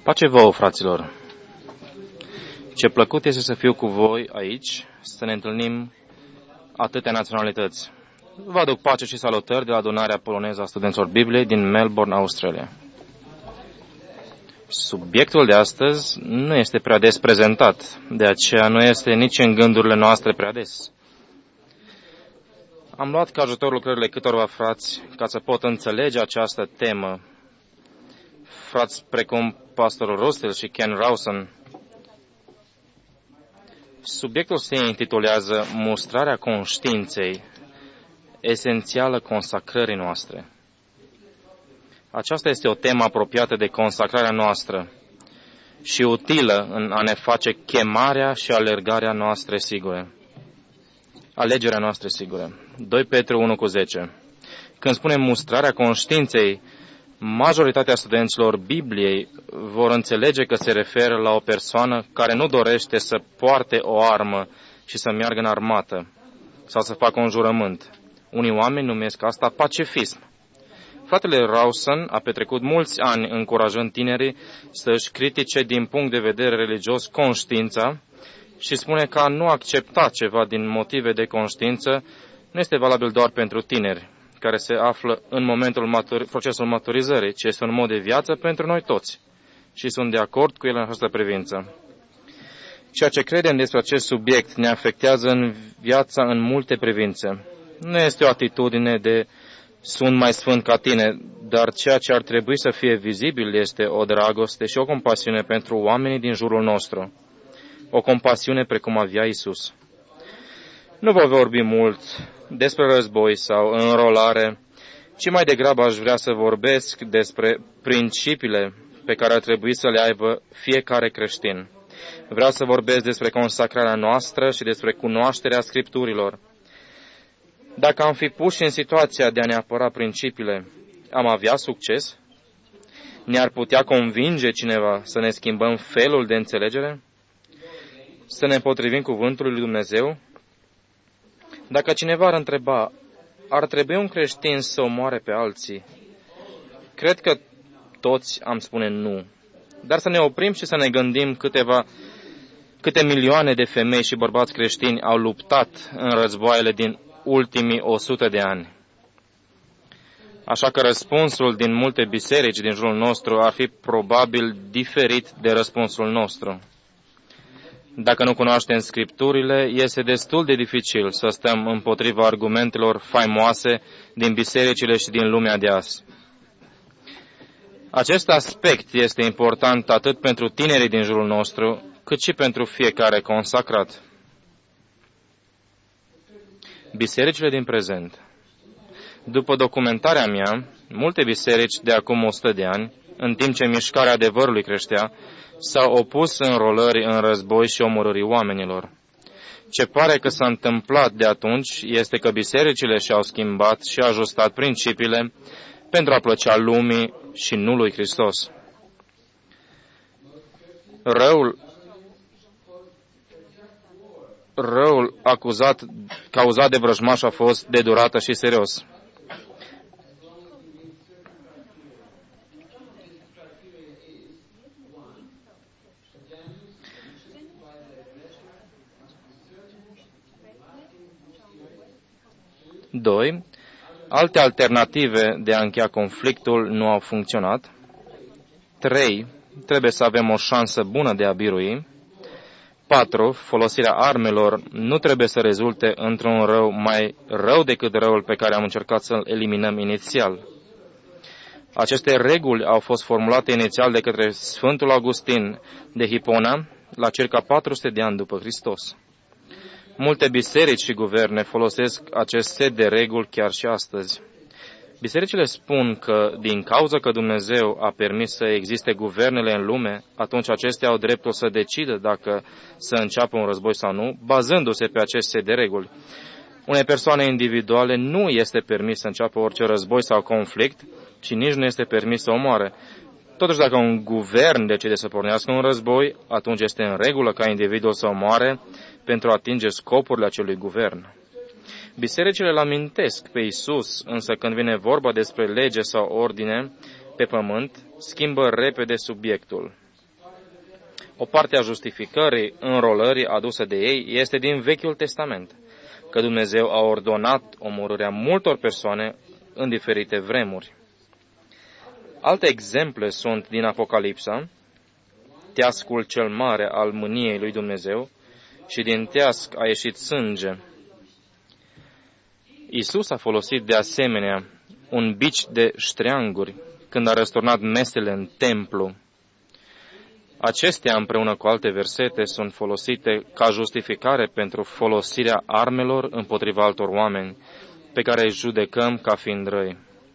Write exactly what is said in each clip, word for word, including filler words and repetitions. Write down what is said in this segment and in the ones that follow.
Pace vouă, fraților! Ce plăcut este să fiu cu voi aici, să ne întâlnim atâtea naționalități. Vă aduc pace și salutări de la adunarea poloneză a studenților Bibliei din Melbourne, Australia. Subiectul de astăzi nu este prea des prezentat, de aceea nu este nici în gândurile noastre prea des. Am luat ca ajutor lucrările câtorva frați ca să pot înțelege această temă. Frați precum pastorul Russell și Ken Rawson. Subiectul se intitulează Mustrarea conștiinței, esențială consacrării noastre. Aceasta este o temă apropiată de consacrarea noastră și utilă în a ne face chemarea și alergarea noastre sigure. Alegerea noastră sigură. doi Petru unu cu zece. Când spunem mustrarea conștiinței, majoritatea studenților Bibliei vor înțelege că se referă la o persoană care nu dorește să poarte o armă și să meargă în armată sau să facă un jurământ. Unii oameni numesc asta pacifism. Fratele Rawson a petrecut mulți ani încurajând tinerii să își critique din punct de vedere religios conștiința și spune că a nu accepta ceva din motive de conștiință nu este valabil doar pentru tineri, care se află în momentul maturi, procesul maturizării, ci este un mod de viață pentru noi toți. Și sunt de acord cu el în această privință. Ceea ce credem despre acest subiect ne afectează în viața în multe privințe. Nu este o atitudine de sunt mai sfânt ca tine, dar ceea ce ar trebui să fie vizibil este o dragoste și o compasiune pentru oamenii din jurul nostru. O compasiune precum avea Iisus. Nu voi vorbi mult despre război sau înrolare, ci mai degrabă aș vrea să vorbesc despre principiile pe care ar trebui să le aibă fiecare creștin. Vreau să vorbesc despre consacrarea noastră și despre cunoașterea Scripturilor. Dacă am fi puși în situația de a ne apăra principiile, am avea succes? Ne-ar putea convinge cineva să ne schimbăm felul de înțelegere? Să ne împotrivim cuvântului lui Dumnezeu? Dacă cineva ar întreba, ar trebui un creștin să omoare pe alții? Cred că toți am spune nu. Dar să ne oprim și să ne gândim câteva, câte milioane de femei și bărbați creștini au luptat în războaiele din ultimii o sută de ani. Așa că răspunsul din multe biserici din jurul nostru ar fi probabil diferit de răspunsul nostru. Dacă nu cunoaștem Scripturile, este destul de dificil să stăm împotriva argumentelor faimoase din bisericile și din lumea de azi. Acest aspect este important atât pentru tinerii din jurul nostru, cât și pentru fiecare consacrat. Bisericile din prezent. După documentarea mea, multe biserici de acum o sută de ani, în timp ce mișcarea adevărului creștea, s-au opus înrolării în război și omorârii oamenilor. Ce pare că s-a întâmplat de atunci este că bisericile și-au schimbat și ajustat principiile pentru a plăcea lumii și nu lui Hristos. Răul, răul acuzat, cauzat de vrăjmaș a fost de durată și serios. Doi. Alte alternative de a încheia conflictul nu au funcționat. Trei. Trebuie să avem o șansă bună de a birui. Patru. Folosirea armelor nu trebuie să rezulte într-un rău mai rău decât răul pe care am încercat să-l eliminăm inițial. Aceste reguli au fost formulate inițial de către Sfântul Augustin de Hipona la circa patru sute de ani după Hristos. Multe biserici și guverne folosesc acest set de reguli chiar și astăzi. Bisericile spun că, din cauza că Dumnezeu a permis să existe guvernele în lume, atunci acestea au dreptul să decidă dacă să înceapă un război sau nu, bazându-se pe acest set de reguli. Unei persoane individuale nu este permis să înceapă orice război sau conflict, ci nici nu este permis să omoare. Totuși, dacă un guvern decide să pornească un război, atunci este în regulă ca individul să omoare pentru a atinge scopurile acelui guvern. Bisericile îl amintesc pe Iisus, însă când vine vorba despre lege sau ordine pe pământ, schimbă repede subiectul. O parte a justificării înrolării aduse de ei este din Vechiul Testament, că Dumnezeu a ordonat omorârea multor persoane în diferite vremuri. Alte exemple sunt din Apocalipsa, teascul cel mare al mâniei lui Dumnezeu, și din teasc a ieșit sânge. Iisus a folosit de asemenea un bici de ștreanguri când a răsturnat mesele în templu. Acestea, împreună cu alte versete, sunt folosite ca justificare pentru folosirea armelor împotriva altor oameni, pe care îi judecăm ca fiind răi.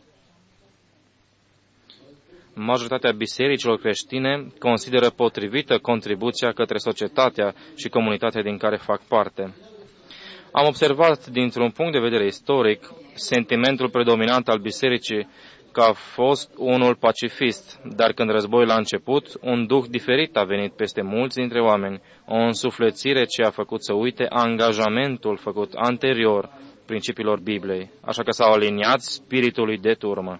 Majoritatea bisericilor creștine consideră potrivită contribuția către societatea și comunitatea din care fac parte. Am observat, dintr-un punct de vedere istoric, sentimentul predominant al bisericii că a fost unul pacifist, dar când războiul a început, un duh diferit a venit peste mulți dintre oameni, o însuflețire ce a făcut să uite angajamentul făcut anterior principiilor Bibliei, așa că s-au aliniat spiritului de turmă.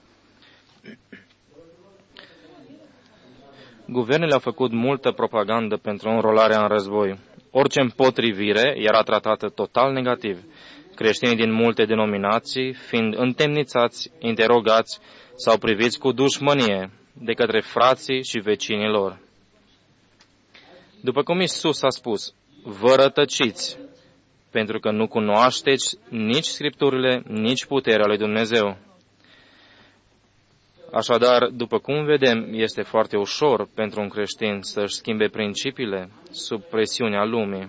Guvernele au făcut multă propagandă pentru înrolarea în război. Orice împotrivire era tratată total negativ, creștinii din multe denominații fiind întemnițați, interogați sau priviți cu dușmănie de către frații și vecinii lor. După cum Iisus a spus, vă rătăciți, pentru că nu cunoașteți nici Scripturile, nici puterea lui Dumnezeu. Așadar, după cum vedem, este foarte ușor pentru un creștin să-și schimbe principiile sub presiunea lumii.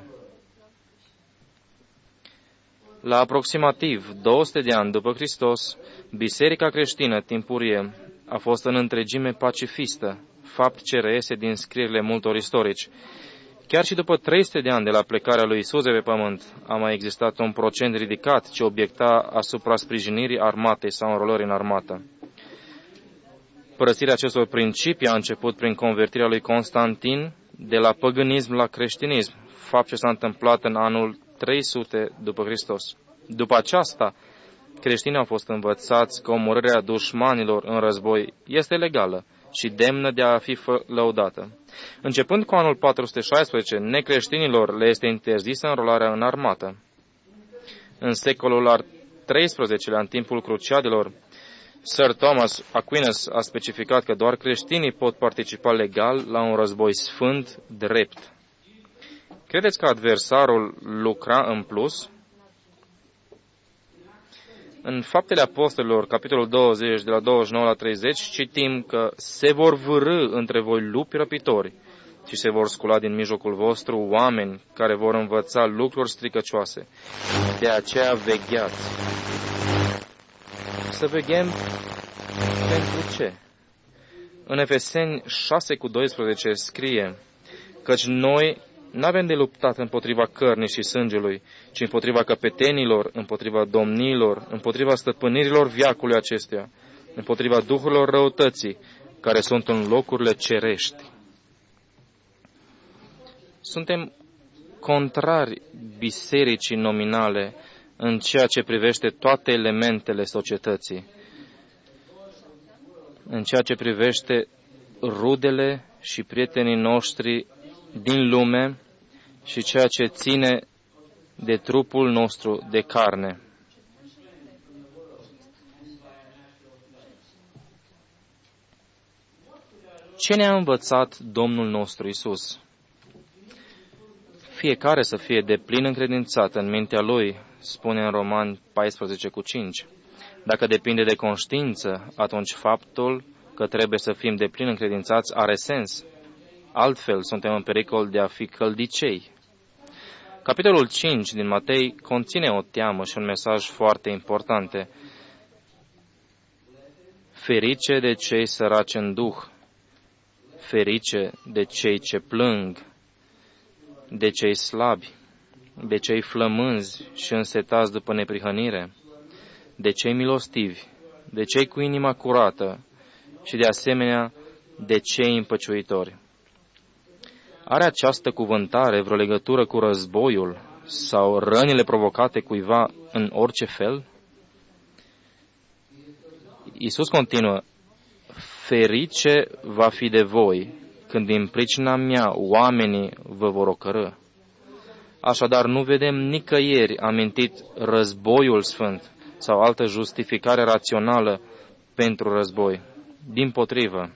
La aproximativ două sute de ani după Hristos, biserica creștină timpurie a fost în întregime pacifistă, fapt ce reiese din scrierile multor istorici. Chiar și după trei sute de ani de la plecarea lui Iisus de pe pământ, a mai existat un procent ridicat ce obiecta asupra sprijinirii armatei sau înrolării în armată. Părăsirea acestor principii a început prin convertirea lui Constantin de la păgânism la creștinism, fapt ce s-a întâmplat în anul trei sute după Hristos. După aceasta, creștinii au fost învățați că omorârea dușmanilor în război este legală și demnă de a fi lăudată. Începând cu anul patru sute șaisprezece, necreștinilor le este interzisă înrolarea în armată. În secolul al treisprezecelea, în timpul cruciadelor, Sir Thomas Aquinas a specificat că doar creștinii pot participa legal la un război sfânt, drept. Credeți că adversarul lucra în plus? În Faptele Apostolilor, capitolul douăzeci, de la douăzeci și nouă la treizeci, citim că se vor vârî între voi lupi răpitori și se vor scula din mijlocul vostru oameni care vor învăța lucruri stricăcioase. De aceea vegheați. Să veghem pentru ce? În Efeseni șase cu doisprezece scrie, căci noi n-avem de luptat împotriva cărnii și sângelui, ci împotriva căpetenilor, împotriva domniilor, împotriva stăpânirilor veacului acestuia, împotriva duhurilor răutății, care sunt în locurile cerești. Suntem contrari bisericii nominale în ceea ce privește toate elementele societății, în ceea ce privește rudele și prietenii noștri din lume și ceea ce ține de trupul nostru de carne. Ce ne-a învățat Domnul nostru Iisus? Fiecare să fie deplin încredințat în mintea lui, spune în Romani paisprezece cu cinci. Dacă depinde de conștiință, atunci faptul că trebuie să fim deplin încredințați are sens. Altfel, suntem în pericol de a fi căldicei. Capitolul cinci din Matei conține o teamă și un mesaj foarte importante. Ferice de cei săraci în duh, ferice de cei ce plâng, de cei slabi, de cei flămânzi și însetați după neprihănire, de cei milostivi, de cei cu inima curată și de asemenea de cei împăciuitori. Are această cuvântare vreo legătură cu războiul sau rănile provocate cuiva în orice fel? Iisus continuă, ferice va fi de voi când din pricina mea oamenii vă vor ocărî. Așadar, nu vedem nicăieri amintit războiul sfânt sau altă justificare rațională pentru război. Dimpotrivă.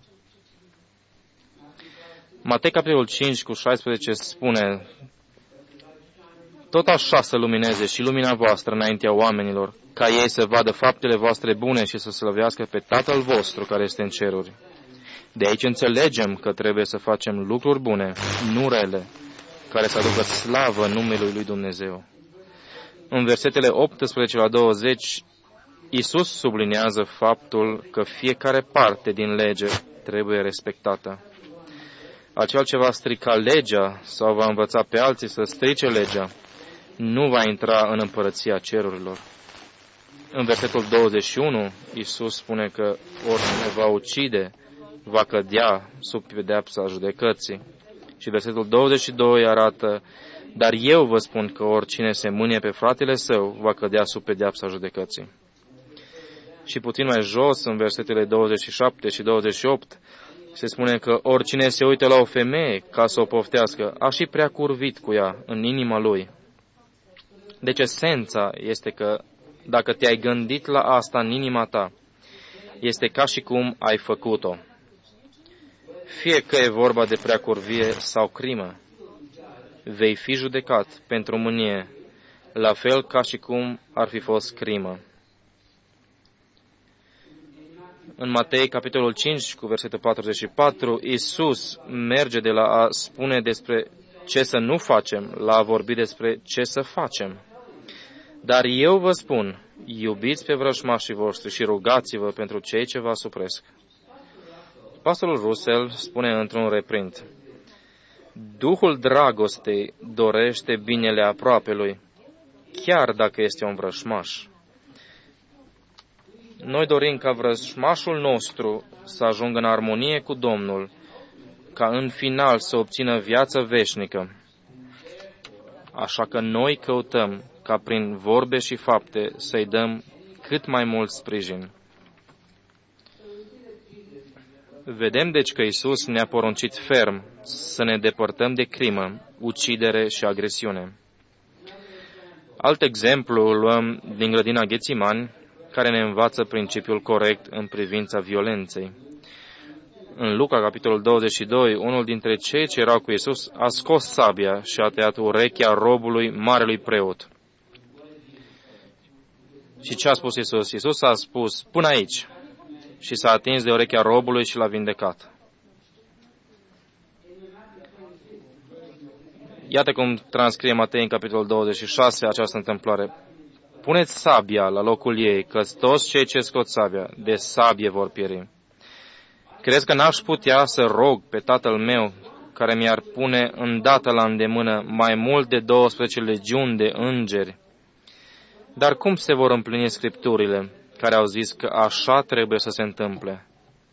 Matei, capitolul cinci, cu șaisprezece, spune: tot așa să lumineze și lumina voastră înaintea oamenilor, ca ei să vadă faptele voastre bune și să slăvească pe Tatăl vostru care este în ceruri. De aici înțelegem că trebuie să facem lucruri bune, nu rele, care să aducă slavă numelui lui Dumnezeu. În versetele optsprezece la douăzeci, Iisus sublinează faptul că fiecare parte din lege trebuie respectată. Acel ce va strica legea sau va învăța pe alții să strice legea, nu va intra în împărăția cerurilor. În versetul douăzeci și unu, Iisus spune că oricine va ucide, va cădea sub pedeapsa judecății. Și versetul douăzeci și doi arată: dar eu vă spun că oricine se mânie pe fratele său, va cădea sub pedeapsa judecății. Și puțin mai jos, în versetele douăzeci și șapte și douăzeci și opt, se spune că oricine se uită la o femeie ca să o poftească, a și prea curvit cu ea în inima lui. Deci esența este că dacă te-ai gândit la asta în inima ta, este ca și cum ai făcut-o. Fie că e vorba de preacurvie sau crimă, vei fi judecat pentru mânie, la fel ca și cum ar fi fost crimă. În Matei, capitolul cinci, cu versetul patruzeci și patru, Iisus merge de la a spune despre ce să nu facem, la a vorbi despre ce să facem. Dar eu vă spun, iubiți pe vrăjmașii voștri și rugați-vă pentru cei ce vă asupresc. Pastorul Russell spune într-un reprint: Duhul dragostei dorește binele aproapelui, chiar dacă este un vrăjmaș. Noi dorim ca vrăjmașul nostru să ajungă în armonie cu Domnul, ca în final să obțină viață veșnică. Așa că noi căutăm ca prin vorbe și fapte să-i dăm cât mai mult sprijin. Vedem deci că Iisus ne-a poruncit ferm să ne depărtăm de crimă, ucidere și agresiune. Alt exemplu luăm din grădina Ghețimani, care ne învață principiul corect în privința violenței. În Luca, capitolul douăzeci și doi, unul dintre cei ce erau cu Iisus a scos sabia și a tăiat urechea robului marelui preot. Și ce a spus Iisus? Iisus a spus: până aici. Și s-a atins de urechea robului și l-a vindecat. Iată cum transcrie Matei în capitolul douăzeci și șase această întâmplare. Puneți sabia la locul ei, că toți cei ce scot sabia, de sabie vor pieri. Crezi că n-aș putea să rog pe Tatăl meu, care mi-ar pune îndată la îndemână mai mult de douăsprezece legiuni de îngeri? Dar cum se vor împlini Scripturile, care au zis că așa trebuie să se întâmple?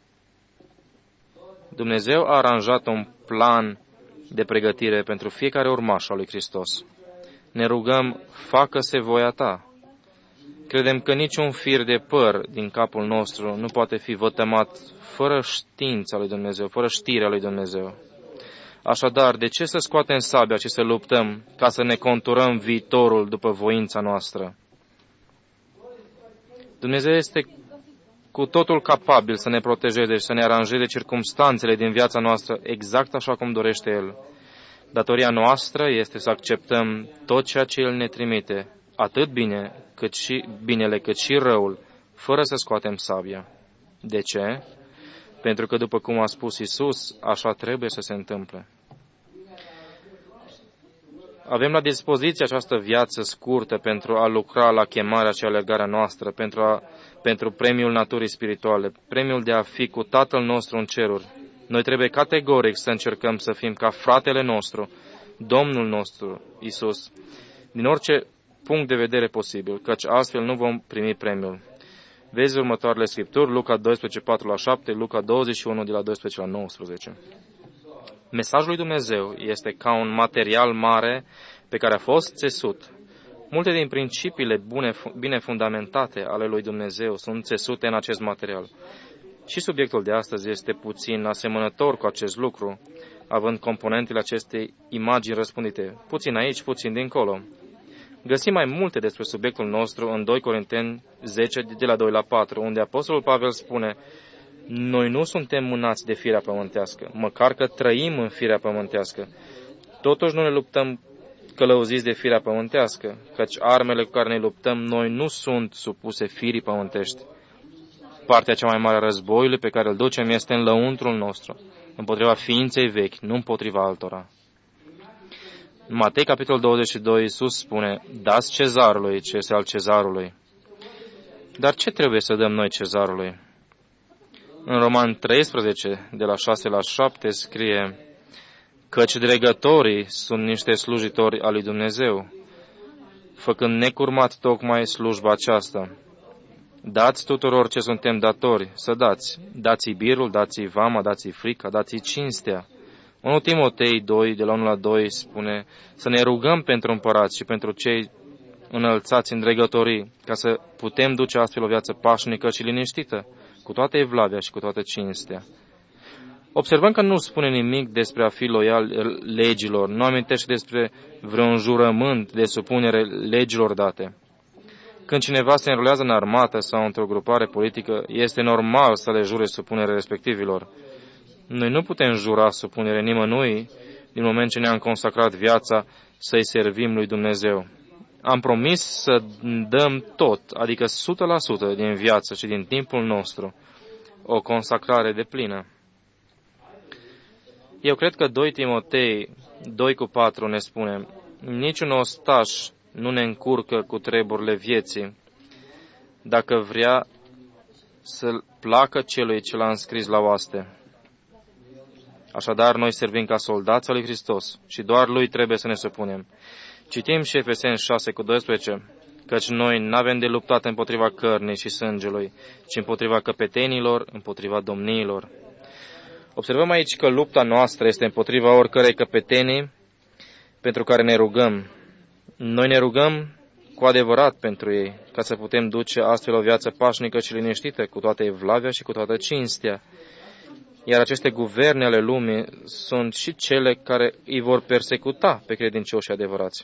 Dumnezeu a aranjat un plan de pregătire pentru fiecare urmaș al lui Hristos. Ne rugăm, facă-se voia ta. Credem că niciun fir de păr din capul nostru nu poate fi vătămat fără știința lui Dumnezeu, fără știrea lui Dumnezeu. Așadar, de ce să scoatem sabia și să luptăm ca să ne conturăm viitorul după voința noastră? Dumnezeu este cu totul capabil să ne protejeze și să ne aranjeze circumstanțele din viața noastră exact așa cum dorește El. Datoria noastră este să acceptăm tot ceea ce El ne trimite, atât bine, cât și, binele cât și răul, fără să scoatem sabia. De ce? Pentru că, după cum a spus Iisus, așa trebuie să se întâmple. Avem la dispoziție această viață scurtă pentru a lucra la chemarea și alergarea noastră, pentru, a, pentru premiul naturii spirituale, premiul de a fi cu Tatăl nostru în ceruri. Noi trebuie categoric să încercăm să fim ca fratele nostru, Domnul nostru, Iisus, din orice punct de vedere posibil, căci astfel nu vom primi premiul. Vezi următoarele scripturi, Luca doisprezece, patru la șapte, Luca douăzeci și unu, de la doisprezece la nouăsprezece. Mesajul lui Dumnezeu este ca un material mare pe care a fost țesut. Multe din principiile bune, bine fundamentate ale lui Dumnezeu sunt țesute în acest material. Și subiectul de astăzi este puțin asemănător cu acest lucru, având componentele acestei imagini răspândite, puțin aici, puțin dincolo. Găsim mai multe despre subiectul nostru în doi Corinteni zece, de la doi la patru, unde Apostolul Pavel spune: noi nu suntem mânați de firea pământească, măcar că trăim în firea pământească. Totuși nu ne luptăm călăuziți de firea pământească, căci armele cu care ne luptăm noi nu sunt supuse firii pământești. Partea cea mai mare a războiului pe care îl ducem este în lăuntrul nostru, împotriva ființei vechi, nu împotriva altora. În Matei, capitolul douăzeci și doi, Iisus spune: dați cezarului ce este al cezarului. Dar ce trebuie să dăm noi cezarului? În Roman treisprezece, de la șase la șapte, scrie: căci dregătorii sunt niște slujitori al lui Dumnezeu, făcând necurmat tocmai slujba aceasta. Dați tuturor ce suntem datori, să dați. Dați-i birul, dați-i vama, dați-i frica, dați-i cinstea. unu Timotei doi, de la unu la doi, spune să ne rugăm pentru împărați și pentru cei înălțați în dregătorii, ca să putem duce astfel o viață pașnică și liniștită, cu toată evlavia și cu toată cinstea. Observăm că nu spune nimic despre a fi loial legilor, nu amintește despre vreun jurământ de supunere legilor date. Când cineva se înrolează în armată sau într-o grupare politică, este normal să le jure supunere respectivilor. Noi nu putem jura supunere nimănui din moment ce ne-am consacrat viața să-i servim lui Dumnezeu. Am promis să dăm tot, adică o sută la sută din viață și din timpul nostru, o consacrare deplină. Eu cred că doi Timotei doi cu patru ne spune: niciun ostaș nu ne încurcă cu treburile vieții, dacă vrea să-l placă celui ce l-a înscris la oaste. Așadar, noi servim ca soldați al lui Hristos și doar lui trebuie să ne supunem. Citim și Efeseni șase cu doisprezece, căci noi n-avem de luptat împotriva cărnii și sângelui, ci împotriva căpetenilor, împotriva domniilor. Observăm aici că lupta noastră este împotriva oricărei căpetenii pentru care ne rugăm. Noi ne rugăm cu adevărat pentru ei, ca să putem duce astfel o viață pașnică și liniștită, cu toată evlavia și cu toată cinstea. Iar aceste guverne ale lumii sunt și cele care îi vor persecuta pe credincioșii adevărați.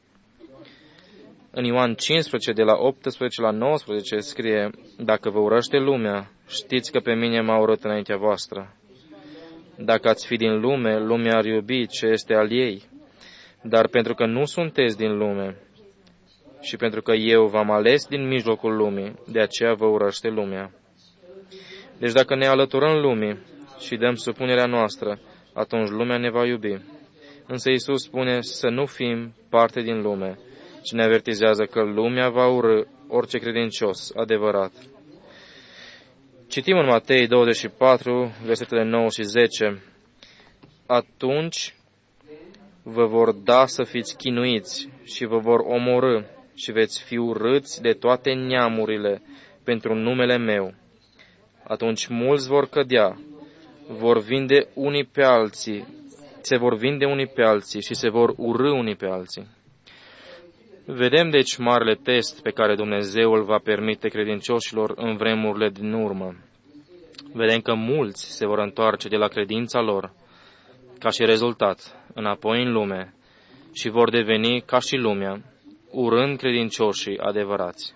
În Ioan cincisprezece, de la optsprezece la nouăsprezece, scrie: dacă vă urăște lumea, știți că pe mine m-a urât înaintea voastră. Dacă ați fi din lume, lumea ar iubi ce este al ei. Dar pentru că nu sunteți din lume și pentru că eu v-am ales din mijlocul lumii, de aceea vă urăște lumea. Deci dacă ne alăturăm lumii și dăm supunerea noastră, atunci lumea ne va iubi. Însă Iisus spune să nu fim parte din lume, ci ne avertizează că lumea va urâ orice credincios adevărat. Citim în Matei douăzeci și patru, versetele nouă și zece. Atunci vă vor da să fiți chinuiți și vă vor omorâ și veți fi urâți de toate neamurile pentru numele meu. Atunci mulți vor cădea, vor vinde unii pe alții, se vor vinde unii pe alții și se vor urâ unii pe alții. Vedem deci marele test pe care Dumnezeu îl va permite credincioșilor în vremurile din urmă. Vedem că mulți se vor întoarce de la credința lor, ca și rezultat, înapoi în lume, și vor deveni ca și lumea, urând credincioșii adevărați.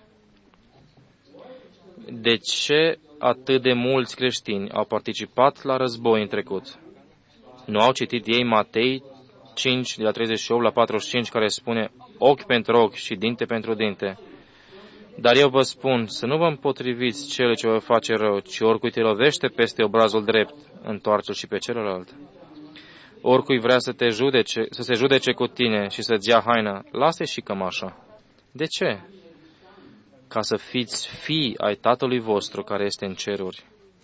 De ce atât de mulți creștini au participat la război în trecut? Nu au citit ei Matei cinci, de la treizeci și opt la patruzeci și cinci, care spune ochi pentru ochi și dinte pentru dinte? Dar eu vă spun să nu vă împotriviți cele ce vă face rău, ci oricui te lovește peste obrazul drept, întoarce-l și pe celălalt. Oricui vrea să te judece, să se judece cu tine și să-ți ia haina, lasă și cămașa. De ce? Ca să fiți fii ai Tatălui vostru care este în ceruri.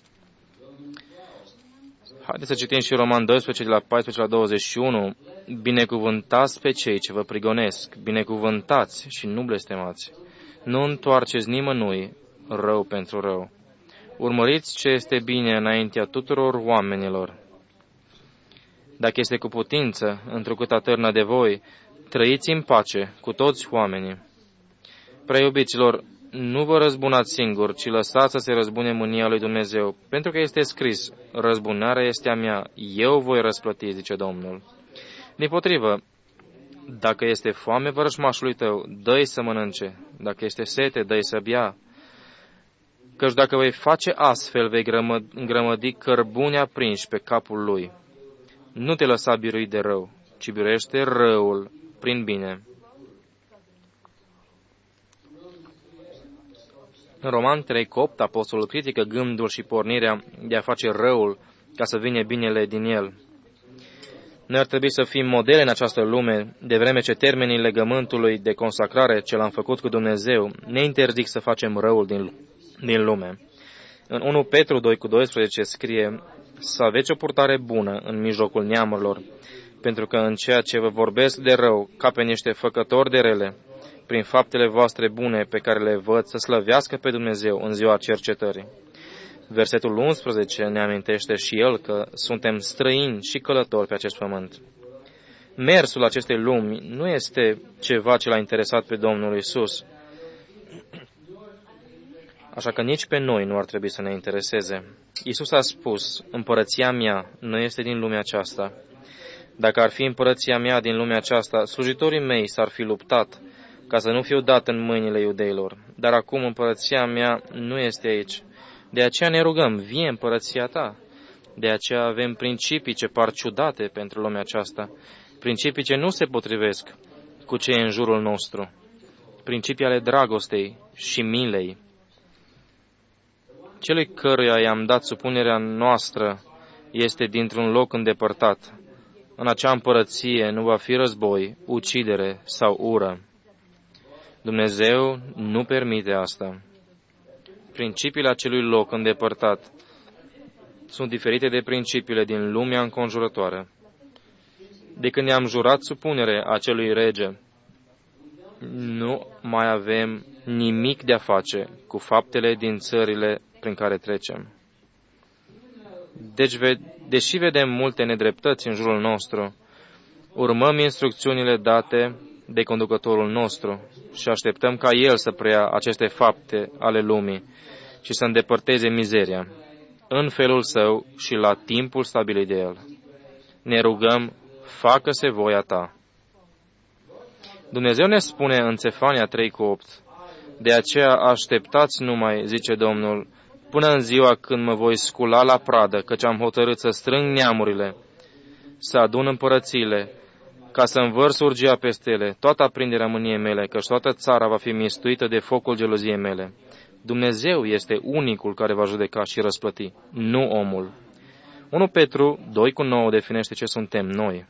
Haideți să citim și Roman doisprezece, de la paisprezece la douăzeci și unu. Binecuvântați pe cei ce vă prigonesc, binecuvântați și nu blestemați. Nu întoarceți nimănui rău pentru rău. Urmăriți ce este bine înaintea tuturor oamenilor. Dacă este cu putință, întrucât atârnă de voi, trăiți în pace cu toți oamenii. Prea iubiților, nu vă răzbunați singuri, ci lăsați să se răzbune mânia lui Dumnezeu, pentru că este scris, răzbunarea este a mea, eu voi răsplăti, zice Domnul. Dimpotrivă, dacă este foame vrăjmașului tău, dă-i să mănânce, dacă este sete, dă-i să bea, căci dacă vei face astfel, vei îngrămădi cărbuni aprinși pe capul lui. Nu te lăsa birui de rău, ci biruiește răul prin bine. În Roman trei opt, apostolul critică gândul și pornirea de a face răul ca să vină binele din el. Noi ar trebui să fim modele în această lume, de vreme ce termenii legământului de consacrare ce l-am făcut cu Dumnezeu ne interzic să facem răul din, din lume. În unu Petru doi cu doisprezece scrie, să aveți o purtare bună în mijlocul neamurilor, pentru că în ceea ce vă vorbesc de rău, ca pe niște făcători de rele, prin faptele voastre bune pe care le văd, să slăvească pe Dumnezeu în ziua cercetării. Versetul unsprezece ne amintește și el că suntem străini și călători pe acest pământ. Mersul acestei lumi nu este ceva ce l-a interesat pe Domnul Iisus, așa că nici pe noi nu ar trebui să ne intereseze. Iisus a spus, împărăția mea nu este din lumea aceasta. Dacă ar fi împărăția mea din lumea aceasta, slujitorii mei s-ar fi luptat ca să nu fiu dat în mâinile iudeilor. Dar acum împărăția mea nu este aici. De aceea ne rugăm, vie împărăția ta. De aceea avem principii ce par ciudate pentru lumea aceasta, principii ce nu se potrivesc cu ce e în jurul nostru, principii ale dragostei și milei. Celui căruia i-am dat supunerea noastră este dintr-un loc îndepărtat. În acea împărăție nu va fi război, ucidere sau ură. Dumnezeu nu permite asta. Principiile acelui loc îndepărtat sunt diferite de principiile din lumea înconjurătoare. De când ne-am jurat supunere acelui rege, nu mai avem nimic de a face cu faptele din țările prin care trecem. Deci, deși vedem multe nedreptăți în jurul nostru, urmăm instrucțiunile date de conducătorul nostru și așteptăm ca El să preia aceste fapte ale lumii și să îndepărteze mizeria în felul Său și la timpul stabilit de El. Ne rugăm, facă-se voia Ta. Dumnezeu ne spune în Țefania trei cu opt, de aceea așteptați numai, zice Domnul, până în ziua când mă voi scula la pradă, căci am hotărât să strâng neamurile, să adun împărățiile, ca să învărs urgia peste ele, toată aprinderea mâniei mele, căci toată țara va fi mistuită de focul geloziei mele. Dumnezeu este unicul care va judeca și răsplăti, nu omul. unu Petru doi cu nouă definește ce suntem noi.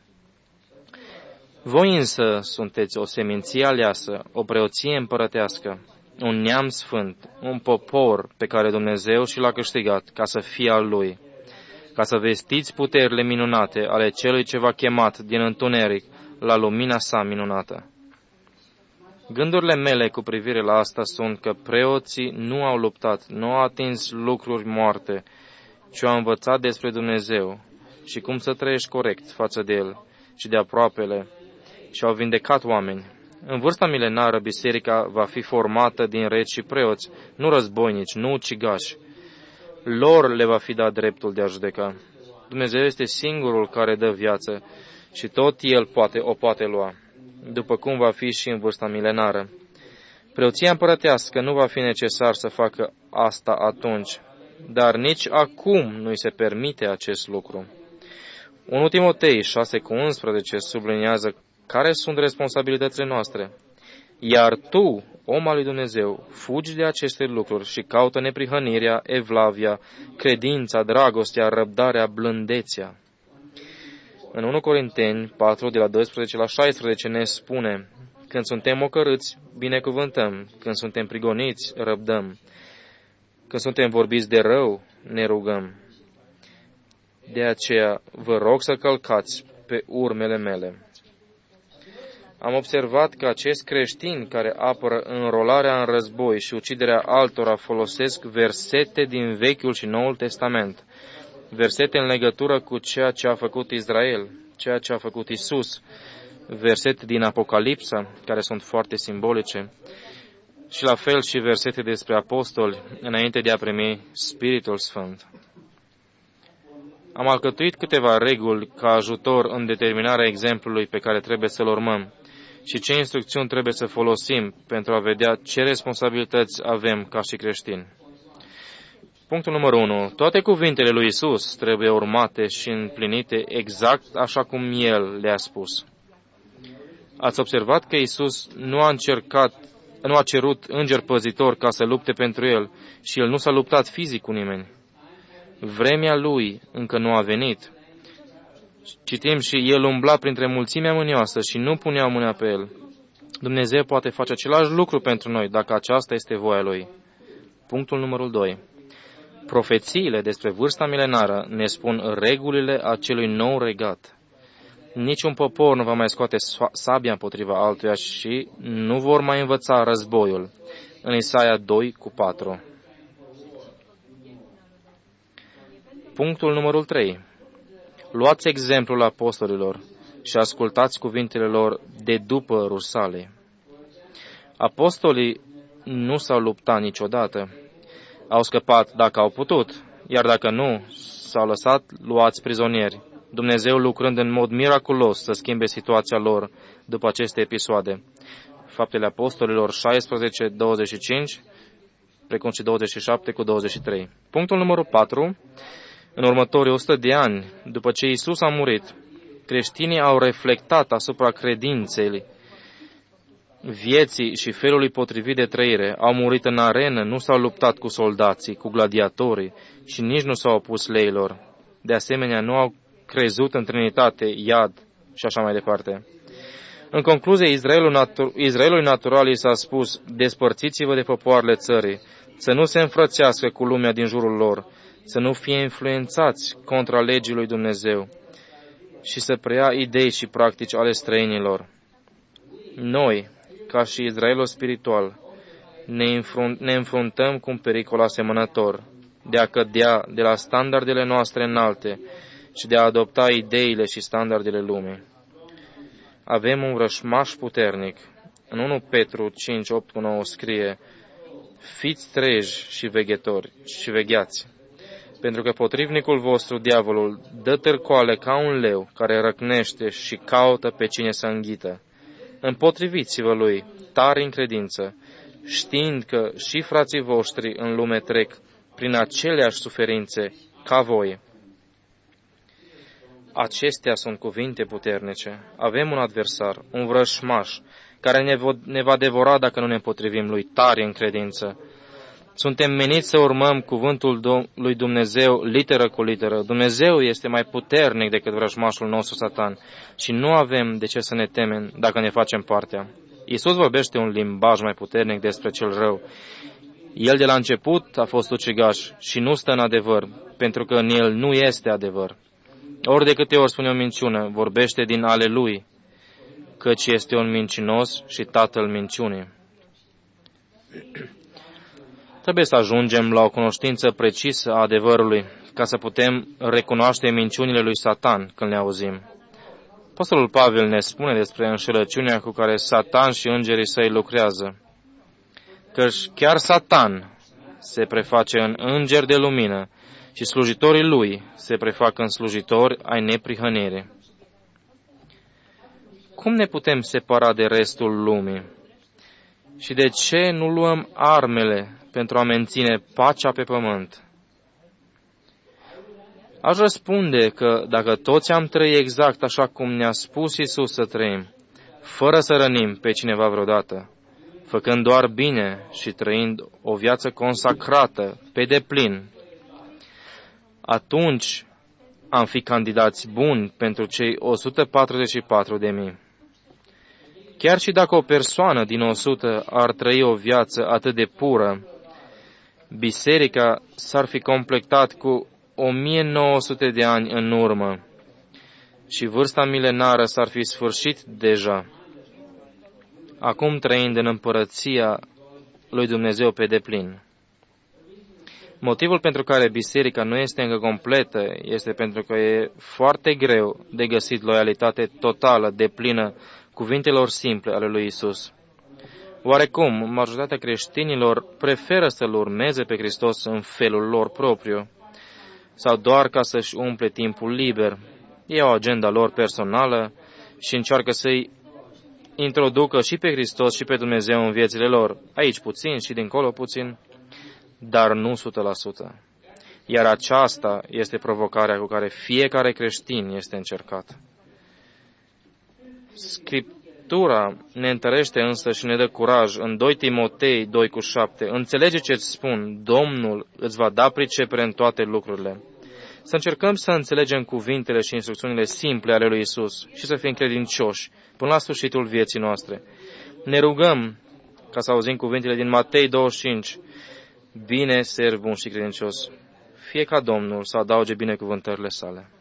Voi însă sunteți o seminție aleasă, o preoție împărătească, un neam sfânt, un popor pe care Dumnezeu și l-a câștigat ca să fie al Lui, ca să vestiți puterile minunate ale Celui ce v-a chemat din întuneric la lumina sa minunată. Gândurile mele cu privire la asta sunt că preoții nu au luptat, nu au atins lucruri moarte, ci au învățat despre Dumnezeu și cum să trăiești corect față de El și de aproapele și au vindecat oameni. În vârsta milenară, biserica va fi formată din regi și preoți, nu războinici, nu ucigași. Lor le va fi dat dreptul de a judeca. Dumnezeu este singurul care dă viață și tot El poate, o poate lua, după cum va fi și în vârsta milenară. Preoția împărătească nu va fi necesar să facă asta atunci, dar nici acum nu-i se permite acest lucru. unu Timotei șase cu unsprezece subliniază care sunt responsabilitățile noastre. Iar tu, om al lui Dumnezeu, fugi de aceste lucruri și caută neprihănirea, evlavia, credința, dragostea, răbdarea, blândețea. În unu Corinteni patru, de la doisprezece la șaisprezece, ne spune, când suntem ocărâți, binecuvântăm, când suntem prigoniți, răbdăm, când suntem vorbiți de rău, ne rugăm. De aceea vă rog să călcați pe urmele mele. Am observat că acești creștini care apără înrolarea în război și uciderea altora folosesc versete din Vechiul și Noul Testament, versete în legătură cu ceea ce a făcut Israel, ceea ce a făcut Isus, versete din Apocalipsa, care sunt foarte simbolice, și la fel și versete despre apostoli înainte de a primi Spiritul Sfânt. Am alcătuit câteva reguli ca ajutor în determinarea exemplului pe care trebuie să-l urmăm și ce instrucțiuni trebuie să folosim pentru a vedea ce responsabilități avem ca și creștini. Punctul numărul unu. Toate cuvintele lui Isus trebuie urmate și împlinite exact așa cum El le-a spus. Ați observat că Isus nu a încercat, nu a cerut înger păzitor ca să lupte pentru El și El nu s-a luptat fizic cu nimeni. Vremea Lui încă nu a venit. Citim și El umbla printre mulțimea mânioasă și nu punea mâna pe El. Dumnezeu poate face același lucru pentru noi dacă aceasta este voia Lui. Punctul numărul doi. Profețiile despre vârsta milenară ne spun regulile acelui nou regat. Niciun popor nu va mai scoate sabia împotriva altuia și nu vor mai învăța războiul. În Isaia doi cu patru. Punctul numărul trei. Luați exemplul apostolilor și ascultați cuvintele lor de după Rusalei. Apostolii nu s-au luptat niciodată. Au scăpat dacă au putut, iar dacă nu, s-au lăsat luați prizonieri, Dumnezeu lucrând în mod miraculos să schimbe situația lor după aceste episoade. Faptele Apostolilor șaisprezece, douăzeci și cinci, precum și douăzeci și șapte cu douăzeci și trei. Punctul numărul patru. În următorii o sută de ani, după ce Isus a murit, creștinii au reflectat asupra credinței, vieții și felului potrivit de trăire. Au murit în arenă, nu s-au luptat cu soldații, cu gladiatorii și nici nu s-au opus leilor. De asemenea, nu au crezut în Trinitate, iad și așa mai departe. În concluzie, Israelul natu- Israelului natural i s-a spus: despărțiți-vă de popoarele țării, să nu se înfrățească cu lumea din jurul lor, să nu fie influențați contra legii lui Dumnezeu și să preia idei și practici ale străinilor. Noi, ca și Israelul spiritual, ne, înfrunt, ne înfruntăm cu un pericol asemănător, de a cădea de la standardele noastre înalte și de a adopta ideile și standardele lumii. Avem un vrășmaș puternic. În unu Petru cinci, opt cu nouă scrie: fiți treji și veghetori și vegheați, pentru că potrivnicul vostru, diavolul, dă târcoale ca un leu care răcnește și caută pe cine să înghită. Împotriviți-vă lui, tari în credință, știind că și frații voștri în lume trec prin aceleași suferințe ca voi. Acestea sunt cuvinte puternice. Avem un adversar, un vrășmaș, care ne, vo- ne va devora dacă nu ne împotrivim lui, tari în credință. Suntem meniți să urmăm cuvântul lui Dumnezeu literă cu literă. Dumnezeu este mai puternic decât vrăjmașul nostru Satan și nu avem de ce să ne temem dacă ne facem partea. Iisus vorbește un limbaj mai puternic despre cel rău. El de la început a fost ucigaș și nu stă în adevăr, pentru că în el nu este adevăr. Ori de câte ori spune o minciună, vorbește din ale lui, căci este un mincinos și tatăl minciunii. Trebuie să ajungem la o cunoștință precisă a adevărului, ca să putem recunoaște minciunile lui Satan când le auzim. Apostolul Pavel ne spune despre înșelăciunea cu care Satan și îngerii săi lucrează, căci chiar Satan se preface în înger de lumină și slujitorii lui se prefac în slujitori ai neprihănirii. Cum ne putem separa de restul lumii? Și de ce nu luăm armele pentru a menține pacea pe pământ? Aș răspunde că dacă toți am trăi exact așa cum ne-a spus Iisus să trăim, fără să rănim pe cineva vreodată, făcând doar bine și trăind o viață consacrată pe deplin, atunci am fi candidați buni pentru cei o sută patruzeci și patru de mii. Chiar și dacă o persoană din o sută ar trăi o viață atât de pură, biserica s-ar fi completat cu o mie nouă sute de ani în urmă și vârsta milenară s-ar fi sfârșit deja, acum trăind în împărăția lui Dumnezeu pe deplin. Motivul pentru care biserica nu este încă completă este pentru că e foarte greu de găsit loialitate totală, deplină, cuvintelor simple ale lui Isus. Oarecum, majoritatea creștinilor preferă să-L urmeze pe Hristos în felul lor propriu, sau doar ca să-și umple timpul liber. Ei au agenda lor personală și încearcă să-i introducă și pe Hristos și pe Dumnezeu în viețile lor, aici puțin și dincolo puțin, dar nu o sută la sută. Iar aceasta este provocarea cu care fiecare creștin este încercat. Scriptura ne întărește însă și ne dă curaj în doi Timotei doi cu șapte. Înțelege ce-ți spun, Domnul îți va da pricepere în toate lucrurile. Să încercăm să înțelegem cuvintele și instrucțiunile simple ale lui Isus și să fim credincioși până la sfârșitul vieții noastre. Ne rugăm ca să auzim cuvintele din Matei douăzeci și cinci. Bine, serv bun și credincios, fie ca Domnul să adauge binecuvântările sale.